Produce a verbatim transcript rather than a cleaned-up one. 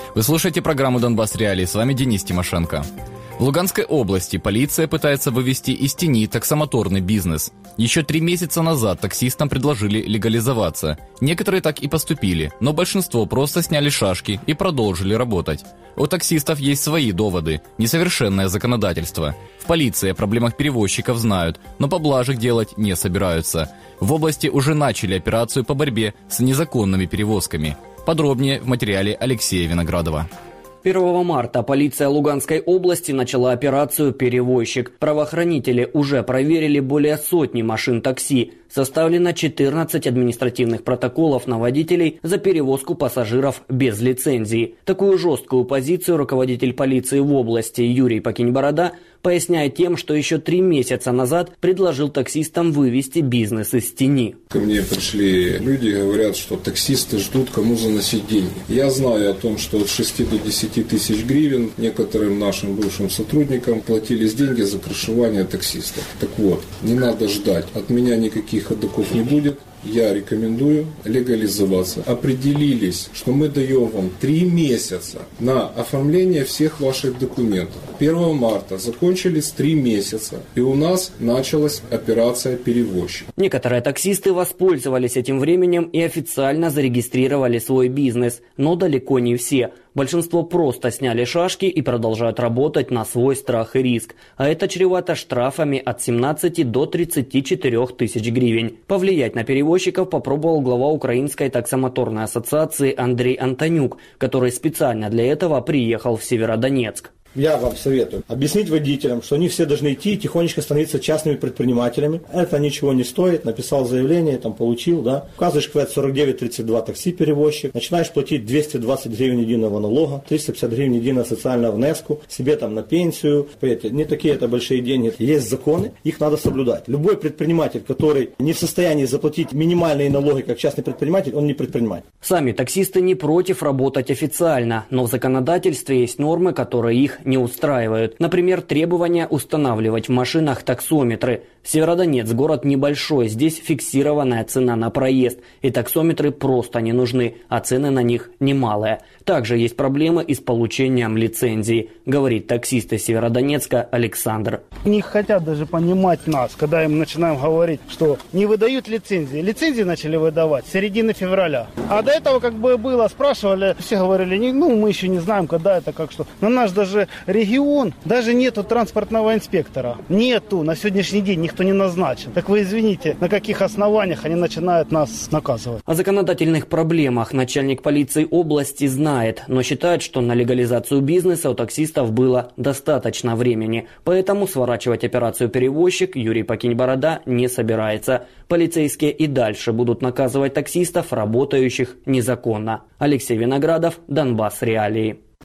Вы слушаете программу «Донбасс Реалии». С вами Денис Тимошенко. В Луганской области полиция пытается вывести из тени таксомоторный бизнес. Еще три месяца назад таксистам предложили легализоваться. Некоторые так и поступили, но большинство просто сняли шашки и продолжили работать. У таксистов есть свои доводы, несовершенное законодательство. В полиции о проблемах перевозчиков знают, но поблажек делать не собираются. В области уже начали операцию по борьбе с незаконными перевозками. Подробнее в материале Алексея Виноградова. первого марта полиция Луганской области начала операцию «Перевозчик». Правоохранители уже проверили более сотни машин такси. Составлено четырнадцать административных протоколов на водителей за перевозку пассажиров без лицензии. Такую жесткую позицию руководитель полиции в области Юрий Пакинь-Борода поясняет тем, что еще три месяца назад предложил таксистам вывести бизнес из тени. Ко мне пришли люди и говорят, что таксисты ждут, кому заносить деньги. Я знаю о том, что от шести до десяти тысяч гривен некоторым нашим бывшим сотрудникам платились деньги за крышевание таксистов. Так вот, не надо ждать. От меня никаких ходоков не будет. Я рекомендую легализоваться. Определились, что мы даем вам три месяца на оформление всех ваших документов. первого марта закончились три месяца, и у нас началась операция «Перевозчик». Некоторые таксисты воспользовались этим временем и официально зарегистрировали свой бизнес, но далеко не все. Большинство просто сняли шашки и продолжают работать на свой страх и риск. А это чревато штрафами от семнадцати до тридцати четырёх тысяч гривен. Повлиять на перевозчиков попробовал глава Украинской таксомоторной ассоциации Андрей Антонюк, который специально для этого приехал в Северодонецк. Я вам советую объяснить водителям, что они все должны идти и тихонечко становиться частными предпринимателями. Это ничего не стоит. Написал заявление, там получил, да. Указываешь квет сорок девять тридцать два такси перевозчик. Начинаешь платить двести двадцать гривен единого налога, триста пятьдесят гривен единого социального внеску, себе там на пенсию. Поверьте, не такие это большие деньги. Есть законы, их надо соблюдать. Любой предприниматель, который не в состоянии заплатить минимальные налоги, как частный предприниматель, он не предприниматель. Сами таксисты не против работать официально, но в законодательстве есть нормы, которые их не устраивают. Например, требование устанавливать в машинах таксометры. Северодонецк – город небольшой, здесь фиксированная цена на проезд, и таксометры просто не нужны, а цены на них немалые. Также есть проблемы и с получением лицензии, говорит таксист из Северодонецка Александр. Не хотят даже понимать нас, когда им начинаем говорить, что не выдают лицензии. Лицензии начали выдавать с середины февраля. А до этого как бы было, спрашивали, все говорили, ну мы еще не знаем, когда это, как что. Но наш даже регион, даже нету транспортного инспектора. Нету, на сегодняшний день никто не назначен. Так вы извините, на каких основаниях они начинают нас наказывать? О законодательных проблемах начальник полиции области знает, но считает, что на легализацию бизнеса у таксистов было достаточно времени. Поэтому сворачивать операцию «Перевозчик» Юрий Пакинь-Борода не собирается. Полицейские и дальше будут наказывать таксистов, работающих незаконно. Алексей Виноградов, Донбасс Реалии.